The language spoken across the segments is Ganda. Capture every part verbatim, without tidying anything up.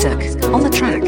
Isaac on the track.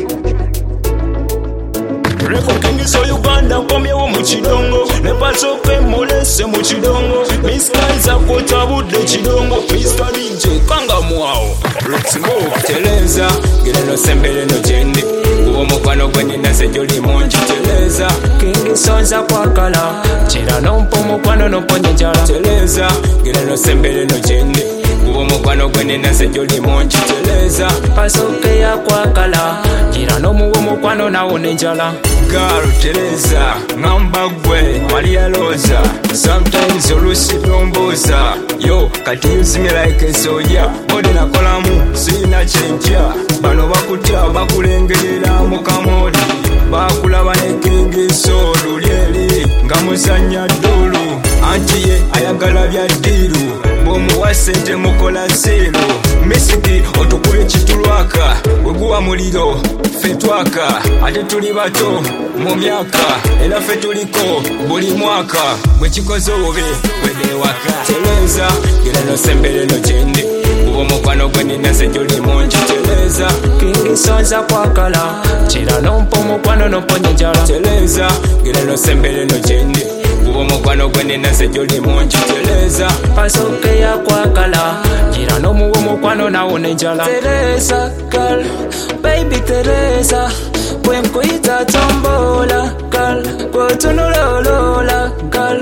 Record King so Uganda komyewo mu kidongo ne pasoke molese mu kidongo Mister Isaac kotabudde kidongo Mister D J kanga muawo let's move teleza gireno sembere no jendi uwo mukwano gwenina sejoli mungi teleza King sonza kwakala chira nompo mukwano noponye jala teleza gireno sembere no jendi uwo mukwano gwenina sejoli mungi teleza pasoke ya kwakala chira nomuwo mukwano nawo nenjala Girl, Teresa, ngamba gwe, Maria Rosa. Sometimes olusi tomboza. Yo, kati use me like a soldier. Body na kolamu, sina chenja. Bano bakutya bakulengerera mu kamodi. Bakulaba ne King Solo lyeli nga musanya dulu. Anti ye ayagala bya diru. Bomuwa sente mukola zero. Misiki otukube kitulwaka. Weguwa muliro fetwaka. Ate tuli bato mu myaka era ffe tuliko buli mwaka bwe kikoze obubi wedewaka teleza gireno sembere no jendi uwo mukwano gwenina sejuli mungi teleza King sonza kwakala chira nompo mukwano noponye jala teleza gireno sembere no jendi uwo mukwano gwenina sejuli mungi teleza pasoke ya kwakala chira nomuwo mukwano nawo nenjala Teresa girl baby Teresa When kuita tombola, girl, go to no lola, girl,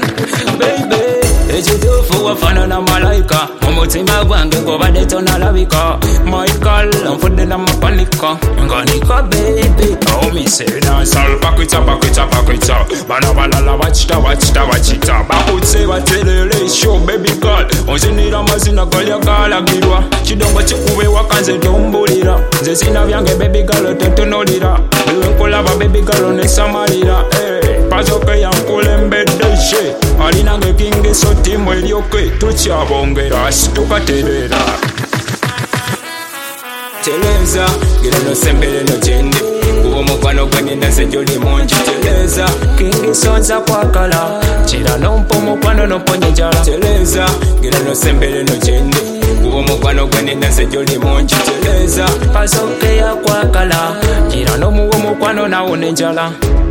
baby. Ejidofu wafana na malaika, umutima gwange ngobade tonalabika. My girl, mfude na mapanika, nganika baby. Oh me say dance all back up, back up, back up. Bana bala wachita, wachita, wachita. Bakutse batelele show baby girl. Onzinira mazina galya gala girwa. Chidongo chikuwe wakanze dombulira. Nze sina byange baby girl totonolira. Kulaba baby girl ne samalira eh pazoke yankulembedde she alina nge King so timu elyoke tukyabongera situkaterera teleza gireno sembere no jendi uwo mukwano gwenina sejoli mungi teleza King sonza kwakala chira nompo mukwano noponye jala teleza gireno sembere no jendi uwo mukwano gwenina sejoli mungi teleza pasoke ya kwakala chira nomuwo mukwano nawo nenjala